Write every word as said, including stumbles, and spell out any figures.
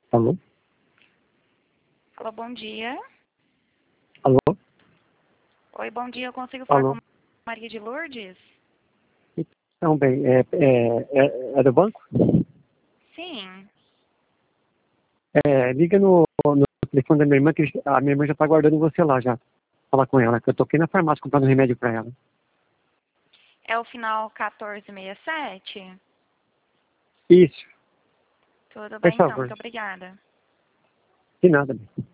Alô? Alô, bom dia. Alô? Oi, bom dia. Eu consigo falar Alô? com Maria de Lourdes? Então, bem, é, é, é, é do banco? Sim. É, liga no, no telefone da minha irmã, que a minha irmã já está aguardando você lá já. Falar com ela, que eu tô aqui na farmácia comprando remédio para ela. É o final quatorze sessenta e sete? Isso, Tudo por bem, então. favor. Muito obrigada. De nada.